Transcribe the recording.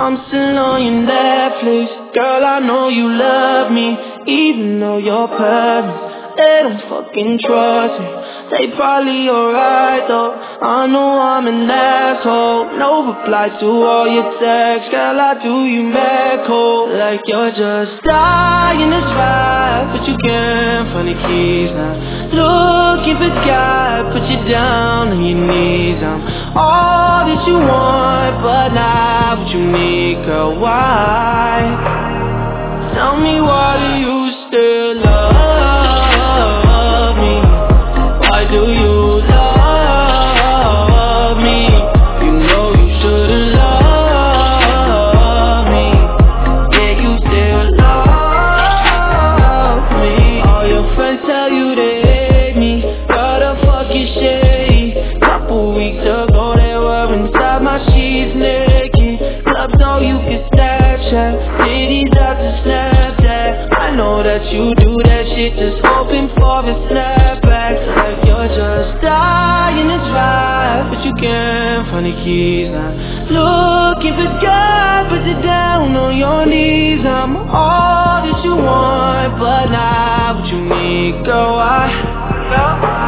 I'm still on your Netflix. Girl, I know you love me, even though your parents, they don't fucking trust me. They probably alright though, I know I'm an asshole. No reply to all your texts, girl, I do you mad cold. Like you're just dying to try, but you can't find the keys now. Looking for God, put you down on your knees. I'm all that you want, but not what you need, girl, why? Tell me why do you still love me? Why do you love me? You know you shouldn't love me. Yeah, you still love me. All your friends tell you they hate me, but the fuck is shady. Couple weeks ago they were inside my sheets naked. Clubs know you can Snapchat, cities out to Snapchat. I know that you do that shit, just hoping for a snapback. Like you're just dying to try, but you can't find the keys now. Looking for God, put you down on your knees. I'm all that you want, but not what you need, girl, why?